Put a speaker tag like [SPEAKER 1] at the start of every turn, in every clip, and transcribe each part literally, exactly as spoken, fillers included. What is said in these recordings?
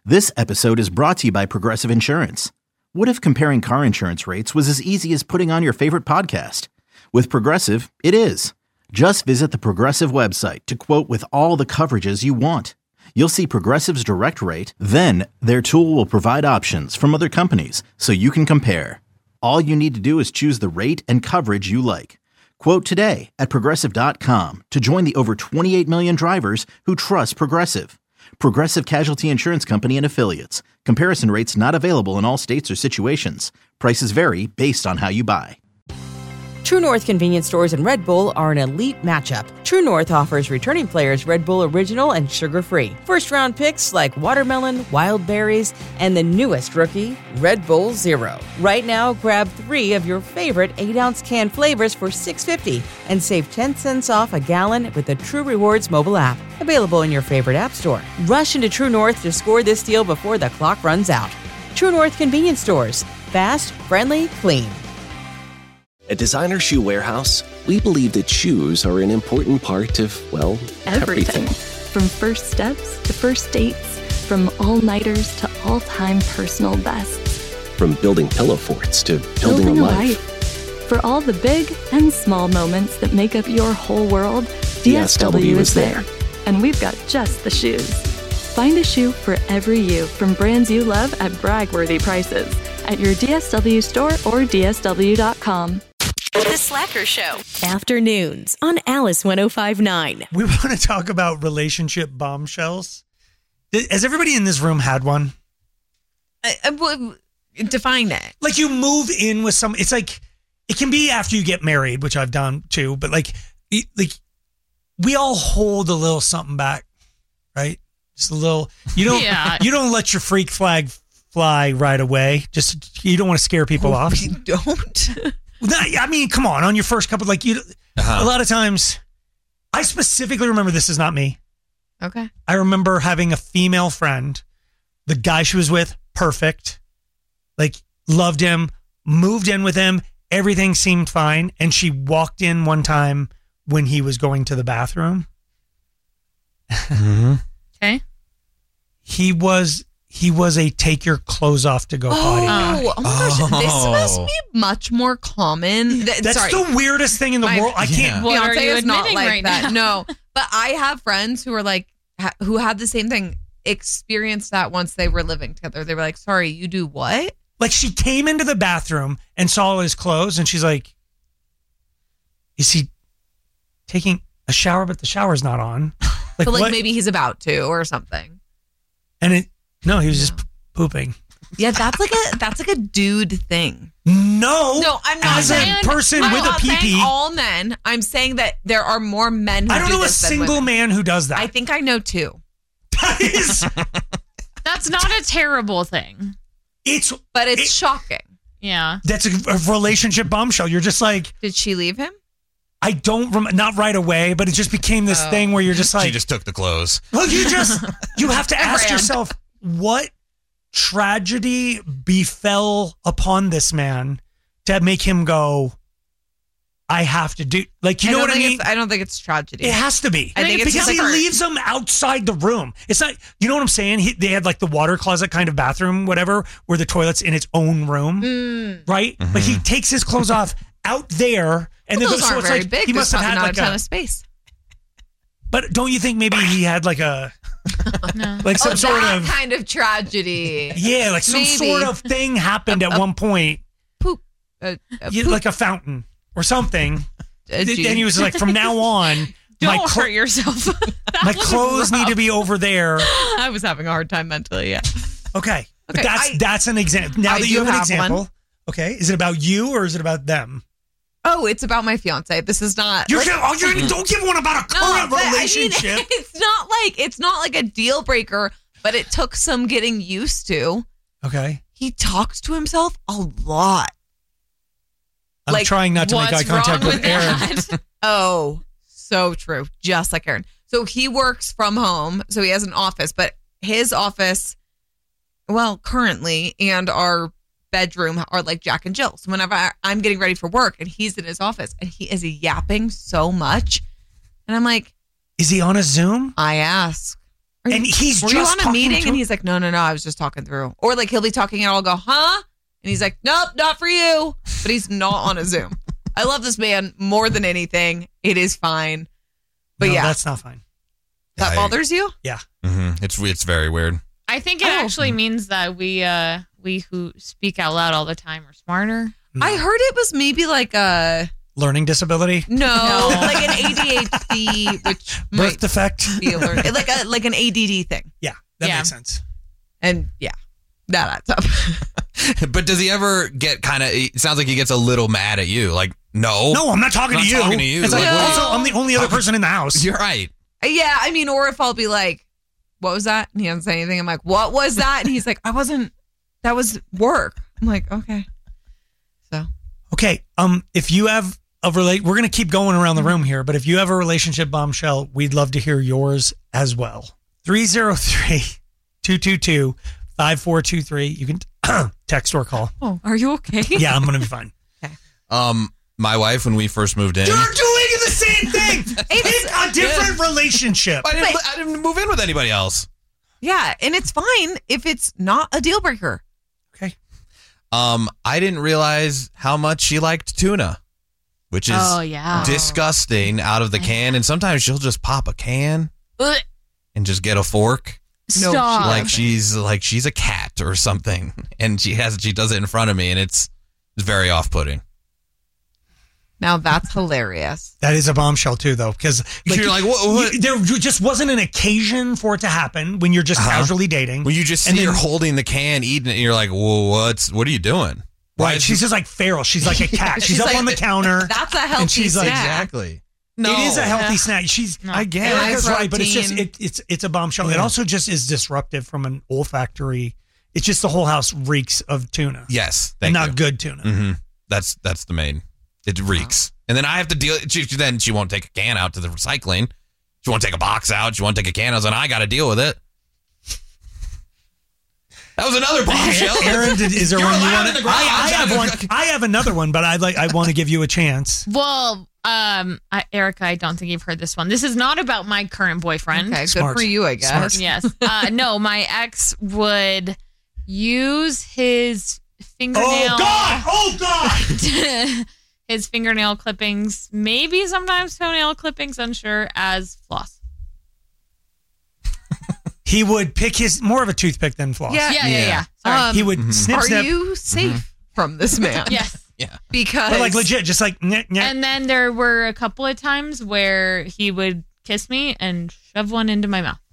[SPEAKER 1] This episode is brought to you by Progressive Insurance. What if comparing car insurance rates was as easy as putting on your favorite podcast? With Progressive, it is. Just visit the Progressive website to quote with all the coverages you want. You'll see Progressive's direct rate, then their tool will provide options from other companies so you can compare. All you need to do is choose the rate and coverage you like. Quote today at progressive dot com to join the over twenty-eight million drivers who trust Progressive. Progressive Casualty Insurance Company and Affiliates. Comparison rates not available in all states or situations. Prices vary based on how you buy.
[SPEAKER 2] True North convenience stores and Red Bull are an elite matchup. True North offers returning players Red Bull Original and sugar-free. First-round picks like watermelon, wild berries, and the newest rookie, Red Bull Zero. Right now, grab three of your favorite eight-ounce can flavors for six dollars and fifty cents and save ten cents off a gallon with the True Rewards mobile app. Available in your favorite app store. Rush into True North to score this deal before the clock runs out. True North convenience stores. Fast, friendly, clean.
[SPEAKER 3] At Designer Shoe Warehouse, we believe that shoes are an important part of, well, everything.
[SPEAKER 4] everything. From first steps to first dates, from all-nighters to all-time personal bests.
[SPEAKER 3] From building pillow forts to building,
[SPEAKER 4] building
[SPEAKER 3] a,
[SPEAKER 4] a
[SPEAKER 3] life.
[SPEAKER 4] life. For all the big and small moments that make up your whole world, D S W is there. And we've got just the shoes. Find a shoe for every you from brands you love at brag-worthy prices at your D S W store or D S W dot com.
[SPEAKER 5] The Slacker Show.
[SPEAKER 6] Afternoons on Alice one oh five point nine.
[SPEAKER 7] We want to talk about relationship bombshells. Has everybody in this room had one?
[SPEAKER 8] I, I, well, define it.
[SPEAKER 7] Like you move in with some, it's like, it can be after you get married, which I've done too, but like, like we all hold a little something back, right? Just a little, you don't,
[SPEAKER 8] Yeah.
[SPEAKER 7] you don't let your freak flag fly right away. Just, you don't want to scare people
[SPEAKER 8] oh,
[SPEAKER 7] off.
[SPEAKER 8] You don't?
[SPEAKER 7] I mean, come on, on your first couple, like you, uh-huh. a lot of times, I specifically remember, this is not me.
[SPEAKER 8] Okay.
[SPEAKER 7] I remember having a female friend, the guy she was with, perfect, like loved him, moved in with him, everything seemed fine. And she walked in one time when he was going to the bathroom.
[SPEAKER 8] Mm-hmm. Okay.
[SPEAKER 7] He was... He was a take your clothes off to go
[SPEAKER 8] oh,
[SPEAKER 7] potty guy.
[SPEAKER 8] Oh, my gosh.
[SPEAKER 7] Oh.
[SPEAKER 8] This must be much more common. Th-
[SPEAKER 7] That's
[SPEAKER 8] sorry.
[SPEAKER 7] the weirdest thing in the
[SPEAKER 8] My
[SPEAKER 7] world. I can't.
[SPEAKER 8] What are you
[SPEAKER 9] is
[SPEAKER 8] not
[SPEAKER 9] admitting
[SPEAKER 8] like
[SPEAKER 9] right
[SPEAKER 8] that.
[SPEAKER 9] now?
[SPEAKER 8] No, but I have friends who are like, ha- who had the same thing, experienced that once they were living together. They were like, sorry, you do what?
[SPEAKER 7] Like she came into the bathroom and saw all his clothes and she's like, is he taking a shower, but the shower's not on?
[SPEAKER 8] Like, so like maybe he's about to or something.
[SPEAKER 7] And it, no, he was just pooping.
[SPEAKER 8] Yeah, that's like a that's like a dude thing.
[SPEAKER 7] No,
[SPEAKER 8] no, I'm not
[SPEAKER 7] as
[SPEAKER 8] saying,
[SPEAKER 7] a person
[SPEAKER 8] I'm
[SPEAKER 7] with
[SPEAKER 8] not
[SPEAKER 7] a pee
[SPEAKER 8] saying
[SPEAKER 7] pee.
[SPEAKER 8] all men. I'm saying that there are more men who
[SPEAKER 7] I don't
[SPEAKER 8] do
[SPEAKER 7] know a
[SPEAKER 8] this than
[SPEAKER 7] single
[SPEAKER 8] women.
[SPEAKER 7] man who does that.
[SPEAKER 8] I think I know two.
[SPEAKER 7] That is,
[SPEAKER 9] That's not a terrible thing.
[SPEAKER 7] It's
[SPEAKER 8] but it's
[SPEAKER 7] it,
[SPEAKER 8] shocking.
[SPEAKER 9] Yeah,
[SPEAKER 7] that's a, a relationship bombshell. You're just like,
[SPEAKER 8] did she leave him?
[SPEAKER 7] I don't rem- not right away, but it just became this
[SPEAKER 8] oh.
[SPEAKER 7] thing where you're just like,
[SPEAKER 10] she just took the clothes.
[SPEAKER 7] Well, you just you have to ask yourself, what tragedy befell upon this man to make him go, I have to do, like, you
[SPEAKER 8] I
[SPEAKER 7] know
[SPEAKER 8] don't
[SPEAKER 7] what I
[SPEAKER 8] think
[SPEAKER 7] mean?
[SPEAKER 8] it's- I don't think it's tragedy.
[SPEAKER 7] It has to be.
[SPEAKER 8] I think it's
[SPEAKER 7] because
[SPEAKER 8] just
[SPEAKER 7] he
[SPEAKER 8] like-
[SPEAKER 7] leaves them outside the room. It's not, you know what I'm saying? He, they had like the water closet kind of bathroom, whatever, where the toilet's in its own room,
[SPEAKER 8] Mm.
[SPEAKER 7] right?
[SPEAKER 10] Mm-hmm.
[SPEAKER 7] But he takes his clothes off out there, and
[SPEAKER 8] well,
[SPEAKER 7] then
[SPEAKER 8] those
[SPEAKER 7] so
[SPEAKER 8] aren't
[SPEAKER 7] it's
[SPEAKER 8] very
[SPEAKER 7] like
[SPEAKER 8] big.
[SPEAKER 7] he
[SPEAKER 8] There's
[SPEAKER 7] must have
[SPEAKER 8] probably
[SPEAKER 7] had
[SPEAKER 8] not
[SPEAKER 7] like
[SPEAKER 8] a ton
[SPEAKER 7] a.
[SPEAKER 8] of space.
[SPEAKER 7] But don't you think maybe he had like a,
[SPEAKER 9] no.
[SPEAKER 7] like some
[SPEAKER 8] oh,
[SPEAKER 7] sort
[SPEAKER 8] that
[SPEAKER 7] of
[SPEAKER 8] kind of tragedy?
[SPEAKER 7] Yeah, like some
[SPEAKER 8] Maybe.
[SPEAKER 7] sort of thing happened
[SPEAKER 8] A-
[SPEAKER 7] at
[SPEAKER 8] a
[SPEAKER 7] one point.
[SPEAKER 8] Poop, a, a
[SPEAKER 7] Yeah,
[SPEAKER 8] poop.
[SPEAKER 7] like a fountain or something.
[SPEAKER 8] A
[SPEAKER 7] And
[SPEAKER 8] G.
[SPEAKER 7] he was like, from now on,
[SPEAKER 9] Don't
[SPEAKER 7] my, clo-
[SPEAKER 9] hurt yourself. That
[SPEAKER 7] my
[SPEAKER 9] was
[SPEAKER 7] clothes
[SPEAKER 9] rough.
[SPEAKER 7] need to be over there.
[SPEAKER 8] I was having a hard time mentally. Yeah.
[SPEAKER 7] Okay, but
[SPEAKER 8] Okay,
[SPEAKER 7] that's
[SPEAKER 8] I-
[SPEAKER 7] that's an example. Now
[SPEAKER 8] I
[SPEAKER 7] that
[SPEAKER 8] do
[SPEAKER 7] you have an
[SPEAKER 8] have
[SPEAKER 7] example,
[SPEAKER 8] one.
[SPEAKER 7] okay, is it about you or is it about them?
[SPEAKER 8] Oh, it's about my fiance. This is not.
[SPEAKER 7] You're,
[SPEAKER 8] like,
[SPEAKER 7] oh, you're, don't give one about a
[SPEAKER 8] no,
[SPEAKER 7] current
[SPEAKER 8] but I mean,
[SPEAKER 7] relationship.
[SPEAKER 8] it's not like it's not like a deal breaker, but it took some getting used to.
[SPEAKER 7] Okay,
[SPEAKER 8] He talks to himself a lot.
[SPEAKER 7] I'm
[SPEAKER 8] Like,
[SPEAKER 7] trying not to make eye
[SPEAKER 8] what's
[SPEAKER 7] contact
[SPEAKER 8] wrong
[SPEAKER 7] with Aaron.
[SPEAKER 8] that? Oh, so true. Just like Aaron. So he works from home. So he has an office, but his office, well, currently, and our bedroom are like Jack and Jill. So whenever I, I'm getting ready for work and he's in his office and he is yapping so much. And I'm like,
[SPEAKER 7] Is he on a Zoom?
[SPEAKER 8] I ask, you,
[SPEAKER 7] and he's
[SPEAKER 8] were
[SPEAKER 7] just
[SPEAKER 8] you on a
[SPEAKER 7] talking
[SPEAKER 8] meeting?
[SPEAKER 7] to-
[SPEAKER 8] And he's like, no, no, no, I was just talking through. Or like he'll be talking and I'll go, huh? And he's like, nope, not for you. But he's not on a Zoom. I love this man more than anything. It is fine. But
[SPEAKER 7] No,
[SPEAKER 8] yeah,
[SPEAKER 7] that's not fine.
[SPEAKER 8] that
[SPEAKER 10] I-
[SPEAKER 8] bothers you?
[SPEAKER 7] Yeah.
[SPEAKER 10] Mm-hmm. It's it's very weird.
[SPEAKER 9] I think it
[SPEAKER 8] Oh.
[SPEAKER 9] actually means that we uh we who speak out loud all the time are smarter.
[SPEAKER 8] I heard it was maybe like a
[SPEAKER 7] Learning disability,
[SPEAKER 8] no,
[SPEAKER 9] No.
[SPEAKER 8] like an A D H D, which
[SPEAKER 7] birth
[SPEAKER 8] might
[SPEAKER 7] defect.
[SPEAKER 8] be a learn, like a like an A D D thing.
[SPEAKER 7] Yeah, that
[SPEAKER 9] Yeah.
[SPEAKER 7] makes sense.
[SPEAKER 8] And yeah, that adds up.
[SPEAKER 10] But does he ever get kind of? It sounds like he gets a little mad at you. Like, no,
[SPEAKER 7] No, I'm not talking
[SPEAKER 10] I'm
[SPEAKER 7] to
[SPEAKER 10] not
[SPEAKER 7] you.
[SPEAKER 10] talking to you.
[SPEAKER 7] It's like,
[SPEAKER 10] Like, what-
[SPEAKER 7] also, I'm the only other person in the house.
[SPEAKER 10] you're right.
[SPEAKER 8] Yeah, I mean, or if I'll be like, what was that? And he doesn't say anything. I'm like, what was that? And he's like, I wasn't, that was work. I'm like, okay. So,
[SPEAKER 7] Okay, um, if you have a relate, we're gonna keep going around the room here, but if you have a relationship bombshell, we'd love to hear yours as well. three oh three, two two two, five four two three. You can text or call.
[SPEAKER 8] oh, are you okay?
[SPEAKER 7] Yeah, I'm gonna be fine.
[SPEAKER 10] Um, my wife, when we first moved in,
[SPEAKER 7] You're doing the same thing. It's a different relationship.
[SPEAKER 10] I didn't, I didn't move in with anybody else.
[SPEAKER 8] Yeah, and it's fine if it's not a deal breaker.
[SPEAKER 7] Okay.
[SPEAKER 10] Um, I didn't realize how much she liked tuna, which is
[SPEAKER 9] Oh, yeah.
[SPEAKER 10] disgusting out of the can. And sometimes she'll just pop a can
[SPEAKER 9] Ugh.
[SPEAKER 10] and just get a fork,
[SPEAKER 8] No,
[SPEAKER 9] Stop.
[SPEAKER 8] she
[SPEAKER 10] like she's like she's a cat or something. And she has she does it in front of me, and it's it's very off putting.
[SPEAKER 8] Now that's hilarious.
[SPEAKER 7] That is a bombshell too, though, because
[SPEAKER 10] You're like, what- what?
[SPEAKER 7] you- there just wasn't an occasion for it to happen when you're just
[SPEAKER 10] Uh-huh.
[SPEAKER 7] casually dating.
[SPEAKER 10] When you just
[SPEAKER 7] And
[SPEAKER 10] see her
[SPEAKER 7] then-
[SPEAKER 10] holding the can, eating it, and you're like, well, what's what are you doing? Why
[SPEAKER 7] Right,
[SPEAKER 10] is
[SPEAKER 7] she's
[SPEAKER 10] she-
[SPEAKER 7] just like feral. She's like a cat. She's,
[SPEAKER 8] She's
[SPEAKER 7] up
[SPEAKER 8] like-
[SPEAKER 7] on the counter.
[SPEAKER 8] That's a healthy
[SPEAKER 7] and she's like,
[SPEAKER 8] snack.
[SPEAKER 10] exactly.
[SPEAKER 7] It is a healthy
[SPEAKER 9] Yeah.
[SPEAKER 7] snack. She's
[SPEAKER 9] No.
[SPEAKER 7] I get
[SPEAKER 8] High
[SPEAKER 7] Erica's right, but it's just
[SPEAKER 8] protein.
[SPEAKER 7] it, it's it's a bombshell. It
[SPEAKER 10] Yeah.
[SPEAKER 7] also just is disruptive from an olfactory. It's just the whole house reeks of tuna.
[SPEAKER 10] Yes,
[SPEAKER 7] and
[SPEAKER 10] thank
[SPEAKER 7] not
[SPEAKER 10] you.
[SPEAKER 7] good tuna.
[SPEAKER 10] Mm-hmm. That's that's the main. It reeks, and then I have to deal. She, she- then she won't take a can out to the recycling. She won't take a box out. She won't take a can out, and I got to deal with it. That was another bombshell.
[SPEAKER 7] Aaron, did, is there
[SPEAKER 10] You're
[SPEAKER 7] one you
[SPEAKER 10] allowed
[SPEAKER 7] want?
[SPEAKER 10] in the
[SPEAKER 7] I,
[SPEAKER 10] garage.
[SPEAKER 7] I have
[SPEAKER 10] I'm
[SPEAKER 7] one.
[SPEAKER 10] gonna-
[SPEAKER 7] I have another one, but I like. I want to give you a chance.
[SPEAKER 9] Well, um, I, Erica, I don't think you've heard this one. This is not about my current boyfriend.
[SPEAKER 8] Okay,
[SPEAKER 7] Smart.
[SPEAKER 8] good for you, I
[SPEAKER 7] Smart.
[SPEAKER 8] guess.
[SPEAKER 9] Yes. Uh, no, my ex would use his fingernail.
[SPEAKER 7] Oh God! Oh God!
[SPEAKER 9] his fingernail clippings, maybe sometimes toenail clippings, unsure, as floss.
[SPEAKER 7] He would pick his more of a toothpick than floss.
[SPEAKER 8] Yeah.
[SPEAKER 9] Yeah, yeah, yeah.
[SPEAKER 10] Yeah.
[SPEAKER 9] Sorry.
[SPEAKER 8] Um,
[SPEAKER 7] He would snip,
[SPEAKER 8] Are
[SPEAKER 7] snip,
[SPEAKER 8] you safe from this man?
[SPEAKER 9] yes.
[SPEAKER 10] Yeah.
[SPEAKER 8] Because
[SPEAKER 7] but like legit, just like nyeh, nyeh.
[SPEAKER 9] And then there were a couple of times where he would kiss me and shove one into my mouth.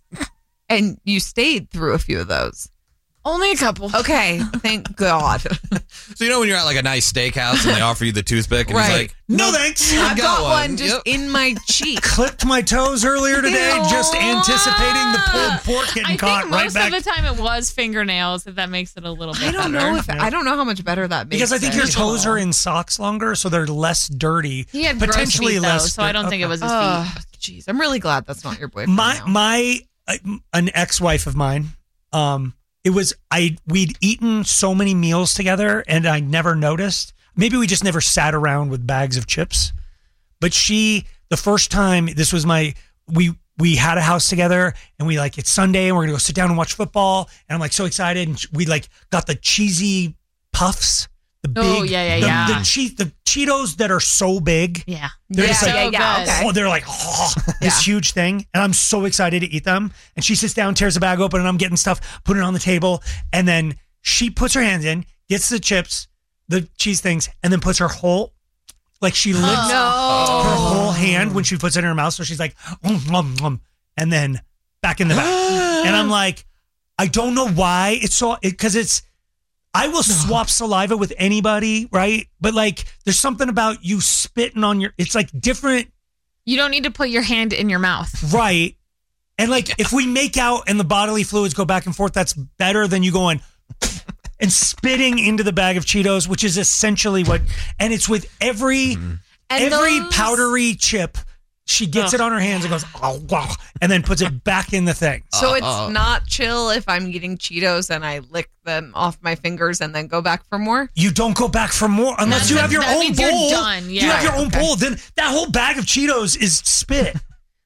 [SPEAKER 8] and you stayed through a few of those.
[SPEAKER 9] Only a couple.
[SPEAKER 8] Okay, thank God.
[SPEAKER 10] So you know when you're at like a nice steakhouse and they offer you the toothpick, and
[SPEAKER 8] Right.
[SPEAKER 10] he's like,
[SPEAKER 7] no thanks.
[SPEAKER 8] I've got,
[SPEAKER 10] got
[SPEAKER 8] one,
[SPEAKER 10] one.
[SPEAKER 8] just
[SPEAKER 10] Yep.
[SPEAKER 8] in my cheek.
[SPEAKER 7] Clipped my toes earlier today,
[SPEAKER 8] Ew.
[SPEAKER 7] just anticipating the pulled pork getting
[SPEAKER 9] I
[SPEAKER 7] caught
[SPEAKER 9] think
[SPEAKER 7] right
[SPEAKER 9] most
[SPEAKER 7] back.
[SPEAKER 9] of the time it was fingernails, if that makes it a little bit
[SPEAKER 8] I don't
[SPEAKER 9] better.
[SPEAKER 8] know if I don't know how much better that makes.
[SPEAKER 7] Because I think your
[SPEAKER 8] it.
[SPEAKER 7] toes are in socks longer, so they're less dirty.
[SPEAKER 9] He had
[SPEAKER 7] potentially
[SPEAKER 9] gross feet, though,
[SPEAKER 7] less.
[SPEAKER 9] so I don't think it
[SPEAKER 7] okay.
[SPEAKER 9] was his
[SPEAKER 8] Oh,
[SPEAKER 9] feet.
[SPEAKER 8] jeez, I'm really glad that's not your boyfriend.
[SPEAKER 7] my
[SPEAKER 8] now.
[SPEAKER 7] my uh, an ex-wife of mine. Um, it was I we'd eaten so many meals together, and I never noticed. Maybe we just never sat around with bags of chips. But she, the first time, this was my we we had a house together, and we like it's Sunday, and we're gonna go sit down and watch football, and I'm like so excited, and we like got the cheesy puffs. The big,
[SPEAKER 9] Oh, yeah, yeah,
[SPEAKER 7] the,
[SPEAKER 9] yeah.
[SPEAKER 7] The, che- the Cheetos that are so big.
[SPEAKER 9] Yeah.
[SPEAKER 7] They're
[SPEAKER 8] yeah,
[SPEAKER 7] just like,
[SPEAKER 8] yeah, yeah,
[SPEAKER 9] good.
[SPEAKER 8] okay.
[SPEAKER 7] Oh, they're like, oh, this
[SPEAKER 8] Yeah.
[SPEAKER 7] huge thing. And I'm so excited to eat them. And she sits down, tears the bag open, and I'm getting stuff, putting it on the table. And then she puts her hands in, gets the chips, the cheese things, and then puts her whole, like she licks
[SPEAKER 8] no.
[SPEAKER 7] her whole hand when she puts it in her mouth. So she's like, um, um, um, and then back in the back. And I'm like, I don't know why it's so, because it, it's, I will swap saliva with anybody, right? But like, there's something about you spitting on your, it's like different.
[SPEAKER 9] You don't need to put your hand in your mouth.
[SPEAKER 7] Right. And like, if we make out and the bodily fluids go back and forth, that's better than you going and spitting into the bag of Cheetos, which is essentially what, and it's with every,
[SPEAKER 8] And
[SPEAKER 7] every
[SPEAKER 8] those-
[SPEAKER 7] powdery chip. She gets
[SPEAKER 9] Ugh.
[SPEAKER 7] it on her hands and goes, oh, wow, and then puts it back in the thing.
[SPEAKER 8] So it's
[SPEAKER 10] Uh-uh.
[SPEAKER 8] not chill if I'm eating Cheetos and I lick them off my fingers and then go back for more.
[SPEAKER 7] You don't go back for more unless you
[SPEAKER 9] That-
[SPEAKER 7] have your
[SPEAKER 9] that
[SPEAKER 7] own
[SPEAKER 9] means you're
[SPEAKER 7] bowl.
[SPEAKER 9] done,
[SPEAKER 7] You have
[SPEAKER 9] yeah.
[SPEAKER 7] your own
[SPEAKER 8] Okay.
[SPEAKER 7] bowl. Then that whole bag of Cheetos is spit.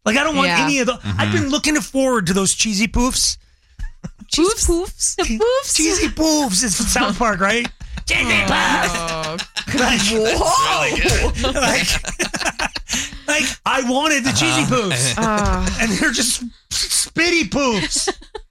[SPEAKER 7] Like, I don't want
[SPEAKER 8] Yeah.
[SPEAKER 7] any of the.
[SPEAKER 10] Mm-hmm.
[SPEAKER 7] I've been looking forward to those cheesy poofs.
[SPEAKER 8] Cheese poofs.
[SPEAKER 9] The poofs.
[SPEAKER 7] Cheesy poofs. It's from South Park, right? Cheesy poofs.
[SPEAKER 8] Oh,
[SPEAKER 7] Like,
[SPEAKER 8] whoa.
[SPEAKER 7] like, like, I wanted the cheesy poofs,
[SPEAKER 8] Ah,
[SPEAKER 7] and they're just spitty poofs.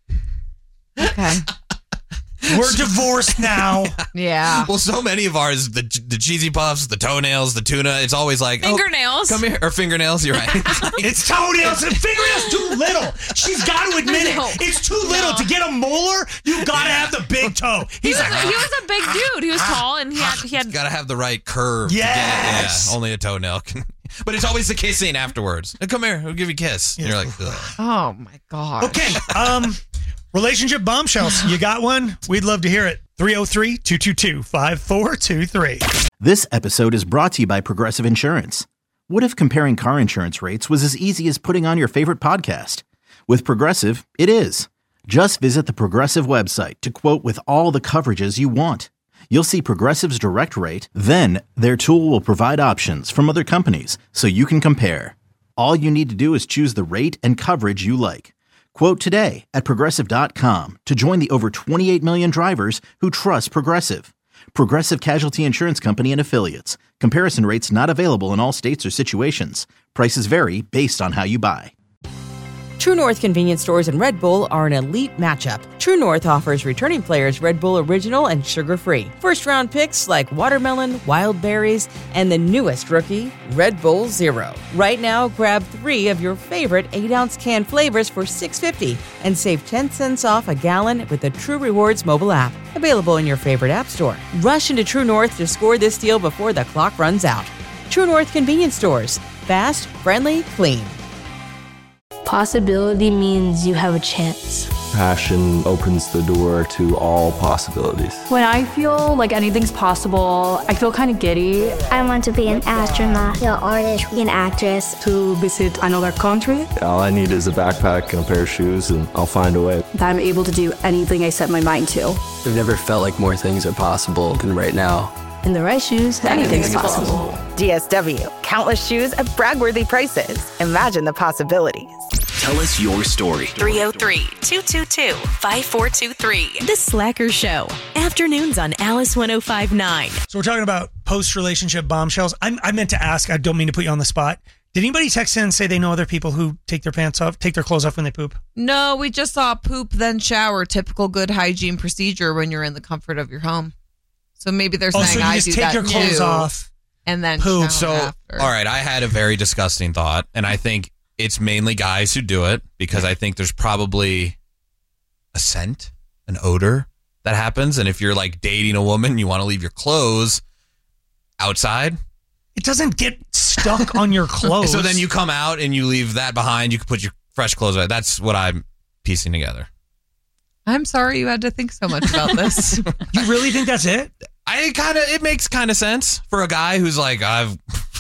[SPEAKER 8] okay.
[SPEAKER 7] We're divorced now.
[SPEAKER 8] Yeah.
[SPEAKER 10] Well, so many of ours, the the cheesy puffs, the toenails, the tuna, it's always like, oh,
[SPEAKER 9] Fingernails.
[SPEAKER 10] come here. Or fingernails, you're right.
[SPEAKER 7] It's toenails and fingernails too little. She's got to admit
[SPEAKER 8] No.
[SPEAKER 7] it. It's too little.
[SPEAKER 9] No.
[SPEAKER 7] To get a molar, you got to have the big toe.
[SPEAKER 9] He
[SPEAKER 7] He's
[SPEAKER 9] was,
[SPEAKER 7] like,
[SPEAKER 9] he was a big dude. He was tall, and he had he had.
[SPEAKER 10] Got to have the right curve.
[SPEAKER 7] Yes.
[SPEAKER 10] To get it. Yeah, only a toenail can. But it's always the kissing afterwards. Come here, we'll give you a kiss. And you're like, ugh.
[SPEAKER 8] Oh my god.
[SPEAKER 7] okay, um, relationship bombshells. You got one? We'd love to hear it. three oh three, two two two, five four two three.
[SPEAKER 1] This episode is brought to you by Progressive Insurance. What if comparing car insurance rates was as easy as putting on your favorite podcast? With Progressive, it is. Just visit the Progressive website to quote with all the coverages you want. You'll see Progressive's direct rate, then their tool will provide options from other companies so you can compare. All you need to do is choose the rate and coverage you like. Quote today at Progressive dot com to join the over twenty-eight million drivers who trust Progressive. Progressive Casualty Insurance Company and Affiliates. Comparison rates not available in all states or situations. Prices vary based on how you buy.
[SPEAKER 2] True North convenience stores and Red Bull are an elite matchup. True North offers returning players Red Bull Original and sugar-free. First-round picks like watermelon, wild berries, and the newest rookie, Red Bull Zero. Right now, grab three of your favorite eight ounce can flavors for six dollars and fifty cents and save ten cents off a gallon with the True Rewards mobile app. Available in your favorite app store. Rush into True North to score this deal before the clock runs out. True North convenience stores. Fast, friendly, clean.
[SPEAKER 11] Possibility means you have a chance.
[SPEAKER 12] Passion opens the door to all possibilities.
[SPEAKER 13] When I feel like anything's possible, I feel kind of giddy.
[SPEAKER 14] I want to be an astronaut, an artist, an actress.
[SPEAKER 13] To visit another country.
[SPEAKER 12] All I need is a backpack and a pair of shoes, and I'll find a way.
[SPEAKER 13] That I'm able to do anything I set my mind to.
[SPEAKER 15] I've never felt like more things are possible than right now.
[SPEAKER 13] In the right shoes, anything's possible.
[SPEAKER 16] D S W. Countless shoes at brag-worthy prices. Imagine the possibilities.
[SPEAKER 3] Tell us your story.
[SPEAKER 5] three oh three, two two two, five four two three.
[SPEAKER 6] The Slacker Show. Afternoons on Alice one oh five point nine.
[SPEAKER 7] So we're talking about post-relationship bombshells. I'm, I meant to ask, I don't mean to put you on the spot. Did anybody text in and say they know other people who take their pants off, take their clothes off when they poop?
[SPEAKER 8] No, we just saw poop, then shower. Typical good hygiene procedure when you're in the comfort of your home. So maybe they're
[SPEAKER 7] Oh,
[SPEAKER 8] saying
[SPEAKER 7] so you
[SPEAKER 8] I
[SPEAKER 7] just
[SPEAKER 8] do
[SPEAKER 7] take
[SPEAKER 8] that
[SPEAKER 7] your clothes
[SPEAKER 8] too,
[SPEAKER 7] off
[SPEAKER 8] and then
[SPEAKER 7] poop.
[SPEAKER 8] shower
[SPEAKER 10] So,
[SPEAKER 8] after.
[SPEAKER 10] all right, I had a very disgusting thought, and I think it's mainly guys who do it because I think there's probably a scent, an odor that happens. And if you're like dating a woman, you want to leave your clothes outside.
[SPEAKER 7] It doesn't get stuck on your clothes.
[SPEAKER 10] So then you come out and you leave that behind. You can put your fresh clothes away. That's what I'm piecing together.
[SPEAKER 8] I'm sorry you had to think so much about this.
[SPEAKER 7] You really think that's it?
[SPEAKER 10] I kind of, it makes kind of sense for a guy who's like, I've,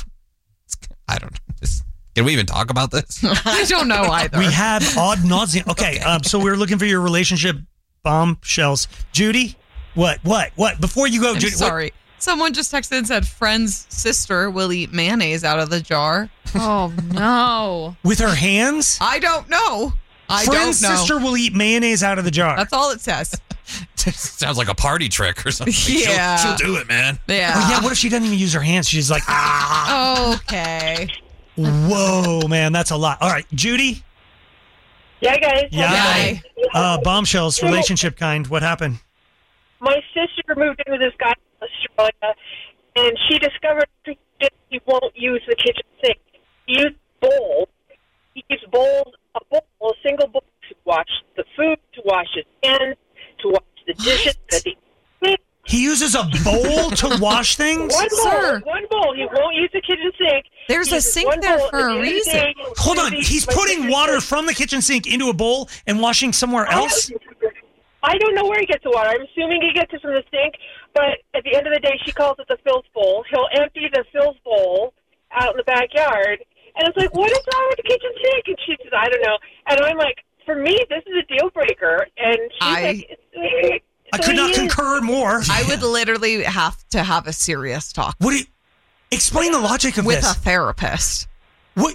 [SPEAKER 10] I don't know. Can we even talk about this?
[SPEAKER 8] I don't know either.
[SPEAKER 7] We have odd nauseum. Okay, um, so we're looking for your relationship bombshells. Judy, what, what, what? Before you go,
[SPEAKER 8] I'm
[SPEAKER 7] Judy.
[SPEAKER 8] sorry. Someone just texted and said, friend's sister will eat mayonnaise out of the jar.
[SPEAKER 9] Oh, no.
[SPEAKER 7] With her hands?
[SPEAKER 8] I don't know. I
[SPEAKER 7] Friend's
[SPEAKER 8] don't know.
[SPEAKER 7] sister will eat mayonnaise out of the jar.
[SPEAKER 8] That's all it says.
[SPEAKER 10] Sounds like a party trick or something.
[SPEAKER 8] Yeah.
[SPEAKER 10] She'll, she'll do it, man.
[SPEAKER 8] Yeah.
[SPEAKER 7] Oh, yeah, what if she doesn't even use her hands? She's like, ah.
[SPEAKER 8] Okay.
[SPEAKER 7] Whoa, man, that's a lot. All right, Judy?
[SPEAKER 17] Yeah, guys.
[SPEAKER 7] Yeah. Uh, bombshells, relationship kind. What happened?
[SPEAKER 17] My sister moved in with this guy in Australia, and she discovered that he won't use the kitchen sink. He uses bowls. He uses bowls, a bowl, a single bowl to wash the food, to wash his hands, to wash the dishes. He,
[SPEAKER 7] he uses a bowl to wash things?
[SPEAKER 17] One bowl.
[SPEAKER 8] Sir.
[SPEAKER 17] One bowl. He won't use the kitchen sink.
[SPEAKER 8] There's
[SPEAKER 17] He
[SPEAKER 8] a
[SPEAKER 17] uses
[SPEAKER 8] sink
[SPEAKER 17] one
[SPEAKER 8] there
[SPEAKER 17] bowl.
[SPEAKER 8] for
[SPEAKER 17] At the
[SPEAKER 8] a
[SPEAKER 17] end of the
[SPEAKER 8] reason.
[SPEAKER 17] day,
[SPEAKER 7] Hold on,
[SPEAKER 17] my
[SPEAKER 7] he's
[SPEAKER 17] sister-
[SPEAKER 7] putting water from the kitchen sink into a bowl and washing somewhere else?
[SPEAKER 17] I don't know where he gets the water. I'm assuming he gets it from the sink, but at the end of the day, she calls it the Phil's bowl. He'll empty the Phil's bowl out in the backyard, and it's like, what is wrong with the kitchen sink? And she says, I don't know. And I'm like, for me, this is a deal breaker. And she's
[SPEAKER 8] I-
[SPEAKER 17] like, it's,
[SPEAKER 7] I could not concur more.
[SPEAKER 8] I would literally have to have a serious talk
[SPEAKER 7] What do you, explain the logic of
[SPEAKER 8] with
[SPEAKER 7] this.
[SPEAKER 8] a therapist.
[SPEAKER 7] What?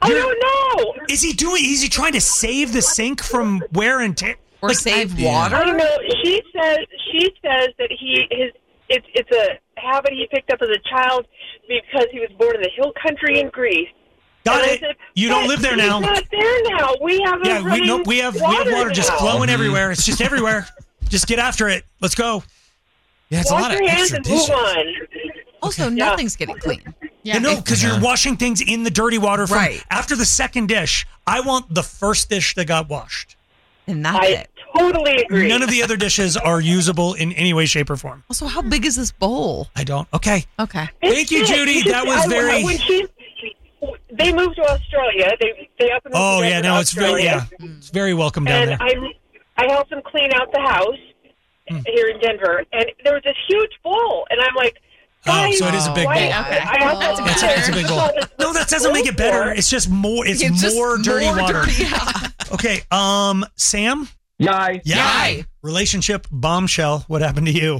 [SPEAKER 17] I don't know.
[SPEAKER 7] Is he doing? Is he trying to save the sink from wear and tear?
[SPEAKER 8] Or
[SPEAKER 7] Like,
[SPEAKER 8] save
[SPEAKER 7] I-
[SPEAKER 8] water?
[SPEAKER 17] I don't know. She says she says that he his it's it's a habit he picked up as a child because he was born in the hill country in Greece.
[SPEAKER 7] Got
[SPEAKER 17] And I
[SPEAKER 7] it.
[SPEAKER 17] said,
[SPEAKER 7] You don't
[SPEAKER 17] "But
[SPEAKER 7] live there
[SPEAKER 17] he's
[SPEAKER 7] now."
[SPEAKER 17] Not there now. We have a
[SPEAKER 7] Yeah, we
[SPEAKER 17] running
[SPEAKER 7] no, we have we have water just
[SPEAKER 17] now.
[SPEAKER 7] flowing everywhere. It's just everywhere. Just get after it. Let's go.
[SPEAKER 10] Yeah, it's
[SPEAKER 17] Wash
[SPEAKER 10] a lot of
[SPEAKER 17] your hands
[SPEAKER 10] extra
[SPEAKER 17] and move
[SPEAKER 10] dishes.
[SPEAKER 17] on.
[SPEAKER 8] Also, nothing's getting clean.
[SPEAKER 7] Yeah, no, because
[SPEAKER 10] Yeah.
[SPEAKER 7] you're washing things in the dirty water from
[SPEAKER 8] Right.
[SPEAKER 7] after the second dish. I want the first dish that got washed.
[SPEAKER 8] And that's
[SPEAKER 17] I
[SPEAKER 8] it.
[SPEAKER 17] totally agree.
[SPEAKER 7] None of the other dishes are usable in any way, shape, or form.
[SPEAKER 8] Also, how big is this bowl?
[SPEAKER 7] I don't. Okay.
[SPEAKER 8] Okay.
[SPEAKER 7] Thank you,
[SPEAKER 17] It's it.
[SPEAKER 7] Judy.
[SPEAKER 17] You
[SPEAKER 7] That
[SPEAKER 17] just-
[SPEAKER 7] was
[SPEAKER 17] I-
[SPEAKER 7] very.
[SPEAKER 17] When she, they moved to Australia. They they up and moved
[SPEAKER 7] Oh
[SPEAKER 17] to
[SPEAKER 7] yeah,
[SPEAKER 17] Denver,
[SPEAKER 7] no, it's very yeah,
[SPEAKER 17] Australia.
[SPEAKER 7] it's very welcome down
[SPEAKER 17] And
[SPEAKER 7] there.
[SPEAKER 17] I I helped them clean out the house here in Denver, and there was this huge bowl, and I'm like,
[SPEAKER 7] Oh,
[SPEAKER 17] guys,
[SPEAKER 7] so it is a big
[SPEAKER 17] why-
[SPEAKER 7] bowl.
[SPEAKER 17] I have
[SPEAKER 8] That's
[SPEAKER 17] to
[SPEAKER 8] a-
[SPEAKER 7] It's a, it's a big bowl. No, that doesn't make it better. It's just more. It's,
[SPEAKER 8] It's just
[SPEAKER 7] more dirty
[SPEAKER 8] more
[SPEAKER 7] water.
[SPEAKER 8] dirty, yeah.
[SPEAKER 7] Okay. Um, Sam.
[SPEAKER 18] Yay.
[SPEAKER 7] Yay. Relationship bombshell. What happened to you?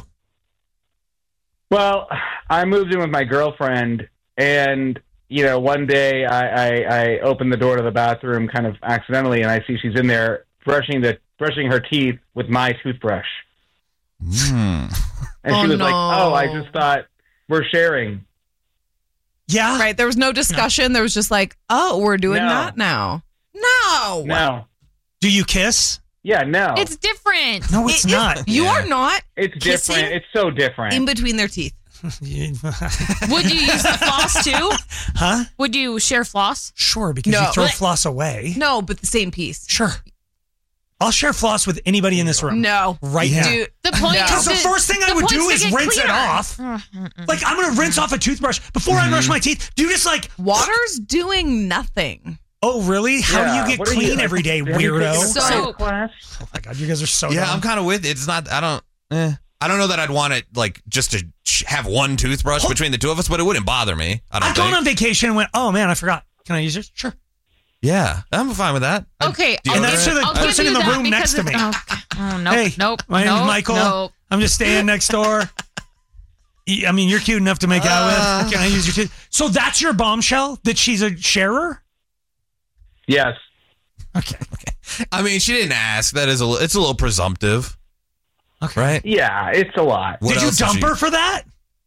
[SPEAKER 18] Well, I moved in with my girlfriend, and you know, one day I, I, I opened the door to the bathroom kind of accidentally, and I see she's in there brushing the brushing her teeth with my toothbrush.
[SPEAKER 10] Mm.
[SPEAKER 18] And
[SPEAKER 8] Oh,
[SPEAKER 18] she was like,
[SPEAKER 8] no.
[SPEAKER 18] "Oh, I just thought we're sharing."
[SPEAKER 7] Yeah.
[SPEAKER 8] Right. There was no discussion. There was just like, oh, we're doing
[SPEAKER 18] No.
[SPEAKER 8] that now. No.
[SPEAKER 18] No.
[SPEAKER 7] Do you kiss?
[SPEAKER 18] Yeah, no.
[SPEAKER 9] It's different.
[SPEAKER 7] No, it's
[SPEAKER 8] It-
[SPEAKER 7] not.
[SPEAKER 8] You
[SPEAKER 10] Yeah.
[SPEAKER 8] are not
[SPEAKER 18] It's
[SPEAKER 8] kissing
[SPEAKER 18] different. It's so different.
[SPEAKER 8] in between their teeth.
[SPEAKER 9] Would you use the floss too?
[SPEAKER 7] Huh?
[SPEAKER 9] Would you share floss?
[SPEAKER 7] Sure, because
[SPEAKER 8] No.
[SPEAKER 7] you throw
[SPEAKER 8] But-
[SPEAKER 7] floss away.
[SPEAKER 8] No, but the same piece.
[SPEAKER 7] Sure. I'll share floss with anybody in this room.
[SPEAKER 8] No.
[SPEAKER 7] Right now.
[SPEAKER 8] Dude,
[SPEAKER 9] The point
[SPEAKER 8] No.
[SPEAKER 9] is
[SPEAKER 7] Because the
[SPEAKER 9] to-
[SPEAKER 7] first thing I
[SPEAKER 9] the
[SPEAKER 7] would
[SPEAKER 9] point's
[SPEAKER 7] do
[SPEAKER 9] to
[SPEAKER 7] is
[SPEAKER 9] get
[SPEAKER 7] rinse it
[SPEAKER 9] cleaner.
[SPEAKER 7] off. Like, I'm going to rinse off a toothbrush before I brush my teeth. Do you just like,
[SPEAKER 8] water's doing nothing.
[SPEAKER 7] oh, really? How
[SPEAKER 18] Yeah,
[SPEAKER 7] do you get
[SPEAKER 18] what are
[SPEAKER 7] clean
[SPEAKER 18] you-
[SPEAKER 7] every day,
[SPEAKER 18] have you taken
[SPEAKER 7] weirdo?
[SPEAKER 18] a
[SPEAKER 8] So-
[SPEAKER 18] science class?
[SPEAKER 7] Oh my God, you guys are so
[SPEAKER 10] Yeah,
[SPEAKER 7] dumb.
[SPEAKER 10] I'm kind of with it. It's not. I don't. Eh. I don't know that I'd want it like just to sh- have one toothbrush
[SPEAKER 7] Hold-
[SPEAKER 10] between the two of us, but it wouldn't bother me. I don't
[SPEAKER 7] I've gone
[SPEAKER 10] think.
[SPEAKER 7] on vacation and went, oh man, I forgot. Can I use yours? Sure.
[SPEAKER 10] Yeah, I'm fine with that. I-
[SPEAKER 9] Okay,
[SPEAKER 10] deodorant.
[SPEAKER 7] And that's to the
[SPEAKER 9] I'll give
[SPEAKER 7] person
[SPEAKER 9] you
[SPEAKER 7] in the
[SPEAKER 9] that
[SPEAKER 7] room
[SPEAKER 9] because
[SPEAKER 7] next to
[SPEAKER 9] it's-
[SPEAKER 7] me.
[SPEAKER 9] Oh, oh, nope,
[SPEAKER 7] Hey,
[SPEAKER 9] nope.
[SPEAKER 7] my name's
[SPEAKER 9] nope,
[SPEAKER 7] Michael.
[SPEAKER 9] Nope.
[SPEAKER 7] I'm just staying next door. I mean, you're cute enough to make out with. Can I use your tooth? So that's your bombshell? That she's a sharer?
[SPEAKER 18] Yes.
[SPEAKER 7] Okay.
[SPEAKER 10] I mean, she didn't ask. That is a. li- It's a little presumptive,
[SPEAKER 7] Okay.
[SPEAKER 10] right?
[SPEAKER 18] Yeah, it's a lot.
[SPEAKER 10] What
[SPEAKER 7] Did you
[SPEAKER 10] else
[SPEAKER 7] dump
[SPEAKER 10] she-
[SPEAKER 7] her for that?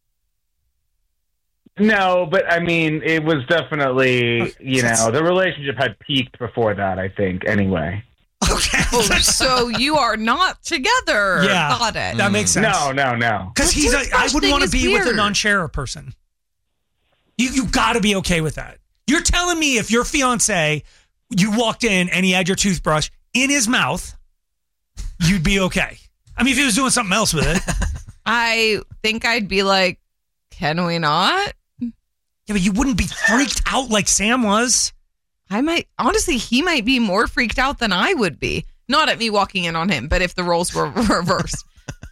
[SPEAKER 18] No, but I mean, it was definitely, you know, the relationship had peaked before that, I think, anyway.
[SPEAKER 7] Okay.
[SPEAKER 8] Oh, so you are not together.
[SPEAKER 7] Yeah.
[SPEAKER 8] Got it.
[SPEAKER 7] That makes sense.
[SPEAKER 18] No, no, no.
[SPEAKER 7] Because
[SPEAKER 8] The
[SPEAKER 7] he's a, I
[SPEAKER 8] toothbrush
[SPEAKER 7] wouldn't
[SPEAKER 8] thing
[SPEAKER 7] want to
[SPEAKER 8] is
[SPEAKER 7] be with a
[SPEAKER 8] weird.
[SPEAKER 7] non-sharer person. You you got to be okay with that. You're telling me if your fiance, you walked in and he had your toothbrush in his mouth, you'd be okay. I mean, if he was doing something else with it.
[SPEAKER 8] I think I'd be like, can we not?
[SPEAKER 7] Yeah, but you wouldn't be freaked out like Sam was.
[SPEAKER 8] I might, honestly, he might be more freaked out than I would be. Not at me walking in on him, but if the roles were reversed.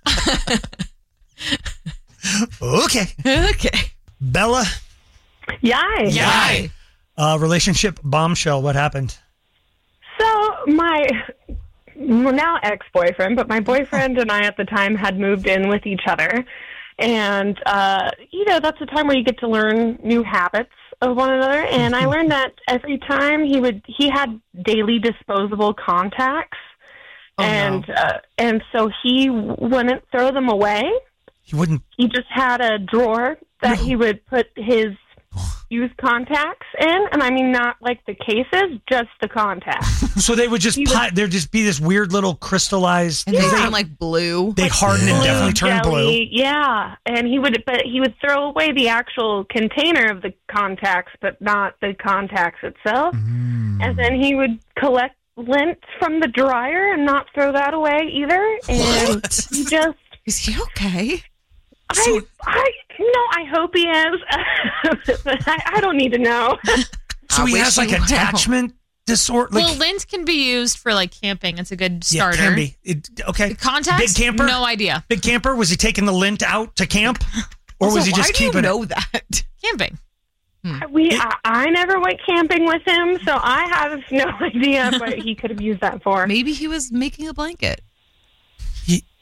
[SPEAKER 7] Okay.
[SPEAKER 8] Okay.
[SPEAKER 7] Bella.
[SPEAKER 17] Yay.
[SPEAKER 7] Yay. Uh, relationship bombshell. What happened?
[SPEAKER 17] So my well, now ex-boyfriend, but my boyfriend and I at the time had moved in with each other. And, uh, you know, that's a time where you get to learn new habits of one another. And I learned that every time he would, he had daily disposable contacts.
[SPEAKER 8] Oh,
[SPEAKER 17] and,
[SPEAKER 8] no.
[SPEAKER 17] uh, and so he wouldn't throw them away.
[SPEAKER 7] He wouldn't.
[SPEAKER 17] He just had a drawer that
[SPEAKER 7] No.
[SPEAKER 17] he would put his used contacts in. And I mean, not like the cases, just the contacts.
[SPEAKER 7] So they would just,
[SPEAKER 17] He would-
[SPEAKER 7] pi- there'd just be this weird little crystallized.
[SPEAKER 8] And they
[SPEAKER 7] they,
[SPEAKER 8] turn like blue.
[SPEAKER 7] they harden and
[SPEAKER 17] Blue
[SPEAKER 7] definitely turn blue.
[SPEAKER 17] jelly, yeah. And he would, but he would throw away the actual container of the contacts, but not the contacts itself.
[SPEAKER 7] Mm.
[SPEAKER 17] And then he would collect lint from the dryer and not throw that away either. And he just,
[SPEAKER 8] Is he okay?
[SPEAKER 17] I, I, no, I hope he is. I, I don't need to know.
[SPEAKER 7] So
[SPEAKER 8] I
[SPEAKER 7] he
[SPEAKER 8] wish
[SPEAKER 7] has like
[SPEAKER 8] he would.
[SPEAKER 7] attachment disorder. Like,
[SPEAKER 9] well, lint can be used for like camping. It's a good
[SPEAKER 7] yeah,
[SPEAKER 9] starter.
[SPEAKER 7] can be. It, okay.
[SPEAKER 9] Contacts?
[SPEAKER 7] Big camper?
[SPEAKER 9] No idea.
[SPEAKER 7] Big camper? Was he taking the lint out to camp? Or was
[SPEAKER 8] Also,
[SPEAKER 7] he just
[SPEAKER 8] why do you
[SPEAKER 7] keeping
[SPEAKER 8] know
[SPEAKER 7] it?
[SPEAKER 8] that?
[SPEAKER 9] Camping.
[SPEAKER 17] We, I, I never went camping with him, so I have no idea what he could have used that for.
[SPEAKER 8] Maybe he was making a blanket.
[SPEAKER 7] He,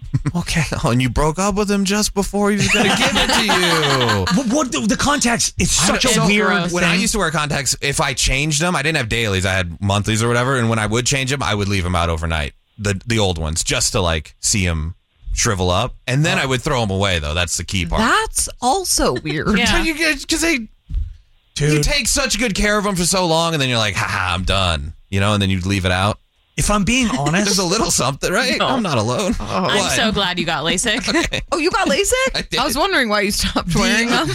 [SPEAKER 7] Okay.
[SPEAKER 10] Oh, and you broke up with him just before he was going to give it to you.
[SPEAKER 7] What, what the, the contacts? It's such a
[SPEAKER 10] so
[SPEAKER 7] weird
[SPEAKER 10] When
[SPEAKER 7] thing.
[SPEAKER 10] I used to wear contacts, if I changed them, I didn't have dailies. I had monthlies or whatever. And when I would change them, I would leave them out overnight. The the old ones, just to like see them shrivel up. And then I would throw them away, though. That's the key part.
[SPEAKER 8] That's also weird.
[SPEAKER 9] Yeah.
[SPEAKER 10] Because they,
[SPEAKER 7] Dude.
[SPEAKER 10] you take such good care of them for so long, and then you're like, haha, I'm done. You know, and then you leave it out.
[SPEAKER 7] If I'm being honest,
[SPEAKER 10] there's a little something, right? No. I'm not alone.
[SPEAKER 9] Oh. I'm so glad you got LASIK.
[SPEAKER 10] Okay.
[SPEAKER 8] Oh, you got LASIK?
[SPEAKER 10] I did.
[SPEAKER 8] I was wondering why you stopped wearing them.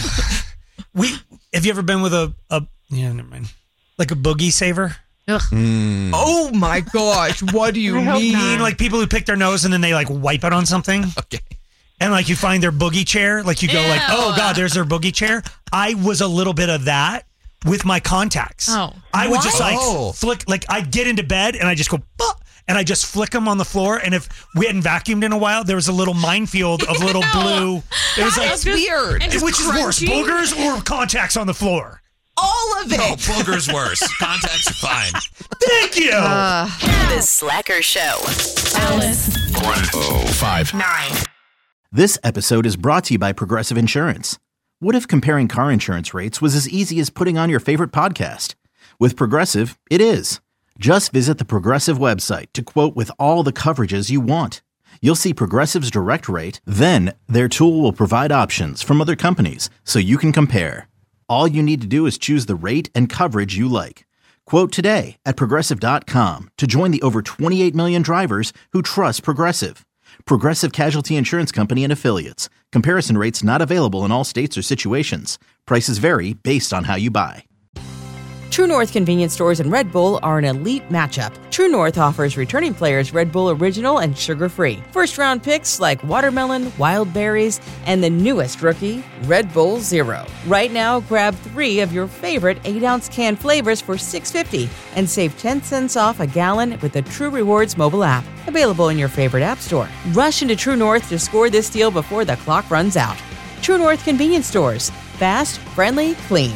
[SPEAKER 7] we have you ever been with a, a yeah, never mind. Like a boogie saver?
[SPEAKER 10] Mm.
[SPEAKER 8] Oh my gosh, what do you
[SPEAKER 7] I
[SPEAKER 8] mean?
[SPEAKER 7] mean, like people who pick their nose and then they like wipe it on something.
[SPEAKER 10] Okay.
[SPEAKER 7] And like you find their boogie chair, like you go
[SPEAKER 9] Ew.
[SPEAKER 7] like, oh God, there's their boogie chair. I was a little bit of that with my contacts.
[SPEAKER 9] Oh.
[SPEAKER 7] I would
[SPEAKER 9] What?
[SPEAKER 7] just like
[SPEAKER 10] Oh.
[SPEAKER 7] flick, like I'd get into bed and I just go, bah, and I just flick them on the floor. And if we hadn't vacuumed in a while, there was a little minefield of little
[SPEAKER 9] Ew.
[SPEAKER 7] blue. It was
[SPEAKER 8] That
[SPEAKER 7] like
[SPEAKER 8] is weird.
[SPEAKER 9] And just
[SPEAKER 7] which is worse,
[SPEAKER 9] crunchy?
[SPEAKER 7] boogers or contacts on the floor?
[SPEAKER 8] All of it.
[SPEAKER 10] No, booger's worse. Contacts are fine.
[SPEAKER 7] Thank you.
[SPEAKER 8] Uh,
[SPEAKER 5] The Slacker Show.
[SPEAKER 9] Alice.
[SPEAKER 19] one oh five.
[SPEAKER 5] Nine.
[SPEAKER 1] This episode is brought to you by Progressive Insurance. What if comparing car insurance rates was as easy as putting on your favorite podcast? With Progressive, it is. Just visit the Progressive website to quote with all the coverages you want. You'll see Progressive's direct rate, then their tool will provide options from other companies so you can compare. All you need to do is choose the rate and coverage you like. Quote today at Progressive dot com to join the over twenty-eight million drivers who trust Progressive. Progressive Casualty Insurance Company and Affiliates. Comparison rates not available in all states or situations. Prices vary based on how you buy.
[SPEAKER 2] True North convenience stores and Red Bull are an elite matchup. True North offers returning players Red Bull Original and sugar-free. First-round picks like watermelon, wild berries, and the newest rookie, Red Bull Zero. Right now, grab three of your favorite eight-ounce can flavors for six dollars and fifty cents and save ten cents off a gallon with the True Rewards mobile app. Available in your favorite app store. Rush into True North to score this deal before the clock runs out. True North convenience stores. Fast, friendly, clean.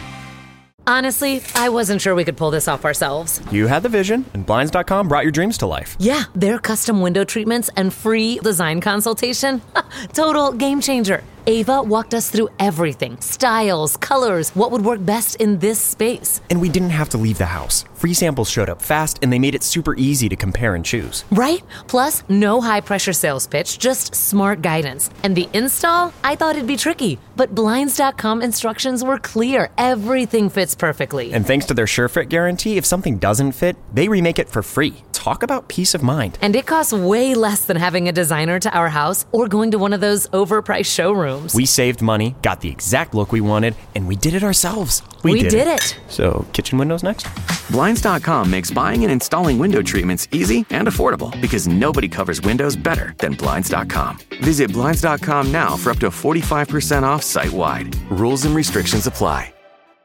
[SPEAKER 20] Honestly, I wasn't sure we could pull this off ourselves.
[SPEAKER 21] You had the vision, and Blinds dot com brought your dreams to life.
[SPEAKER 20] Yeah, their custom window treatments and free design consultation. Total game changer. Ava walked us through everything. Styles, colors, what would work best in this space.
[SPEAKER 21] And we didn't have to leave the house. Free samples showed up fast, and they made it super easy to compare and choose.
[SPEAKER 20] Right? Plus, no high-pressure sales pitch, just smart guidance. And the install? I thought it'd be tricky. But Blinds dot com instructions were clear. Everything fits perfectly.
[SPEAKER 21] And thanks to their SureFit guarantee, if something doesn't fit, they remake it for free. Talk about peace of mind.
[SPEAKER 20] And it costs way less than having a designer to our house or going to one of those overpriced showrooms.
[SPEAKER 21] We saved money, got the exact look we wanted, and we did it ourselves.
[SPEAKER 20] We, we did, did it. it.
[SPEAKER 21] So, kitchen windows next?
[SPEAKER 22] Blinds dot com makes buying and installing window treatments easy and affordable because nobody covers windows better than Blinds dot com. Visit Blinds dot com now for up to forty-five percent off site-wide. Rules and restrictions apply.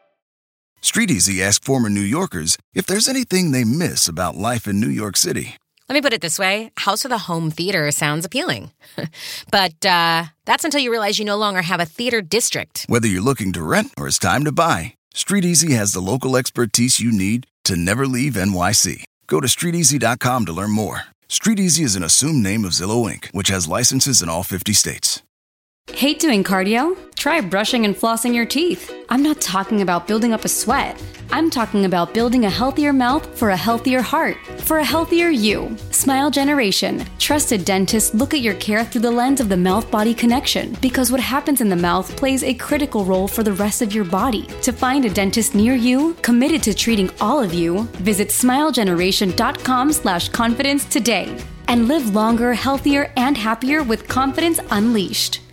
[SPEAKER 23] StreetEasy asked former New Yorkers if there's anything they miss about life in New York City.
[SPEAKER 24] Let me put it this way. House with a home theater sounds appealing. But uh, that's until you realize you no longer have a theater district.
[SPEAKER 23] Whether you're looking to rent or it's time to buy, StreetEasy has the local expertise you need to never leave N Y C. Go to street easy dot com to learn more. StreetEasy is an assumed name of Zillow Incorporated, which has licenses in all fifty states.
[SPEAKER 25] Hate doing cardio? Try brushing and flossing your teeth. I'm not talking about building up a sweat. I'm talking about building a healthier mouth for a healthier heart, for a healthier you. Smile Generation. Trusted dentists look at your care through the lens of the mouth-body connection because what happens in the mouth plays a critical role for the rest of your body. To find a dentist near you, committed to treating all of you, visit smile generation dot com slash confidence today and live longer, healthier, and happier with confidence unleashed.